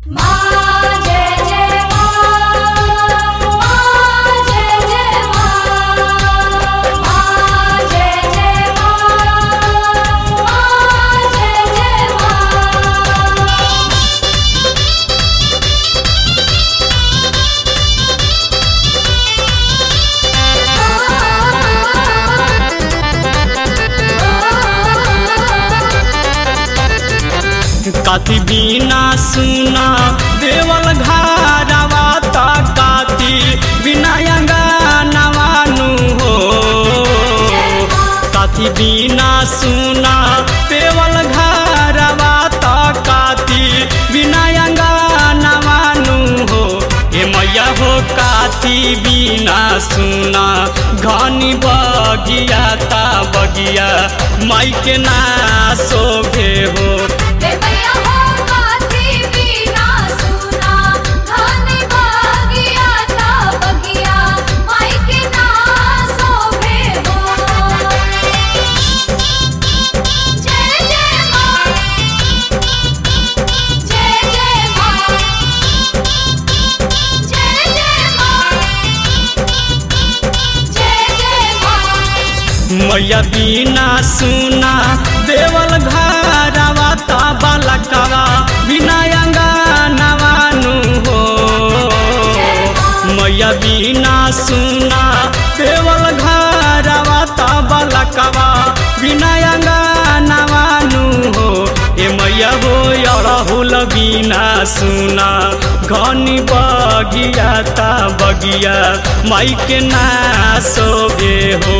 काती बिना सुना देवल घरवा ता काती बिना अंगनवानु हो। काती बिना सुना देवल घरवा ता काती बिना अंगनवानु हो। ए मैया हो काती बिना सुना घनी बगिया ता बगिया माई के ना शोभे हो। मैया बिना सुना देवल घरवा ता बालकवा बिना अंगनवानु हो। मैया बिना सुना देवल घरवा ता बालकवा बिना अंगनवानु हो। ए मैया हो अड़हुल बिना सुना घनी बगिया ता बगिया माई के ना शोभे हो।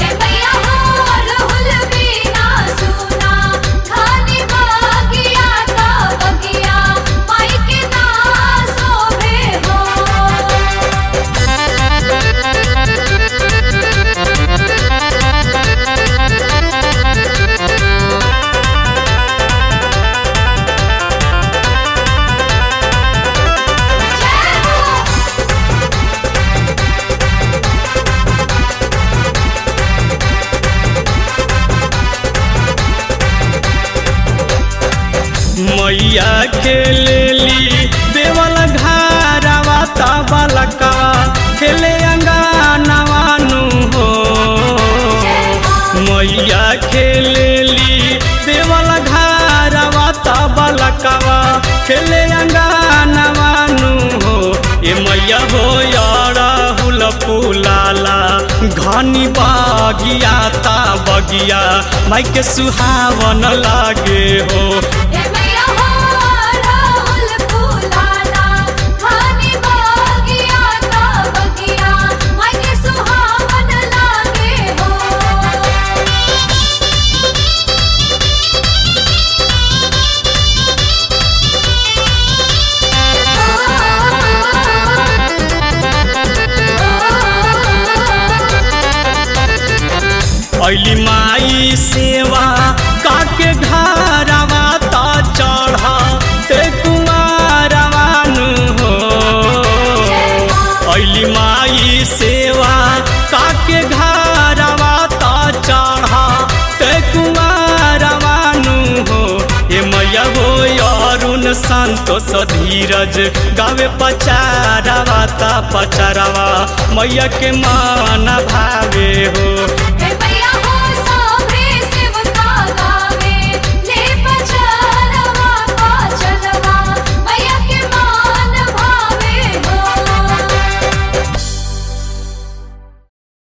मैया के लेली देवल घरवा ता बालकवा खेले अंगनवानु हो। मैया के लेली देवल घरवा ता बालकवा खेले अंगनवानु हो। ए मैया हो अड़हुल फुलाला घनी बगिया ता बगिया माई के सुहावन लागे हो। अली माई सेवा काके घरवा ता चढ़ा ते कुमारवानु हो। अली माई सेवा काके घरवा ता चढ़ा ते कुमारवानु हो। ए मैया हो अरुण संतोष धीरज गावे पचारवा ता पचारवा मैया के मन भावे हो।